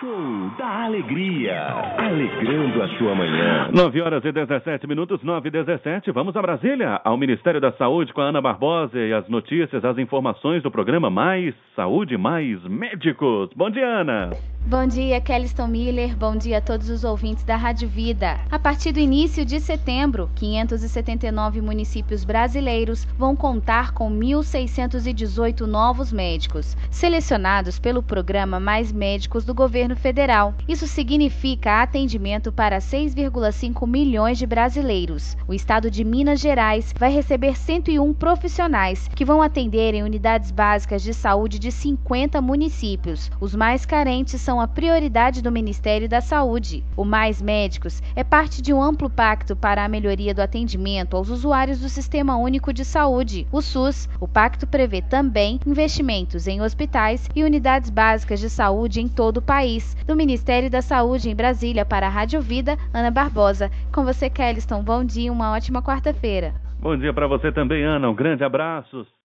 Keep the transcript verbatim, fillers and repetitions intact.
Show da Alegria, alegrando a sua manhã. nove horas e dezessete minutos, nove e dezessete. Vamos a Brasília, ao Ministério da Saúde com a Ana Barbosa e as notícias, as informações do programa Mais Saúde, Mais Médicos. Bom dia, Ana. Bom dia, Kelliston Miller. Bom dia a todos os ouvintes da Rádio Vida. A partir do início de setembro, quinhentos e setenta e nove municípios brasileiros vão contar com mil seiscentos e dezoito novos médicos, selecionados pelo programa Mais Médicos do governo federal. Isso significa atendimento para seis vírgula cinco milhões de brasileiros. O estado de Minas Gerais vai receber cento e um profissionais que vão atender em unidades básicas de saúde de cinquenta municípios. Os mais carentes são a prioridade do Ministério da Saúde. O Mais Médicos é parte de um amplo pacto para a melhoria do atendimento aos usuários do Sistema Único de Saúde, o SUS. O pacto prevê também investimentos em hospitais e unidades básicas de saúde em todo o país. Do Ministério da Saúde em Brasília para a Rádio Vida, Ana Barbosa. Com você, Kelliston. Bom dia, uma ótima quarta-feira. Bom dia para você também, Ana. Um grande abraço.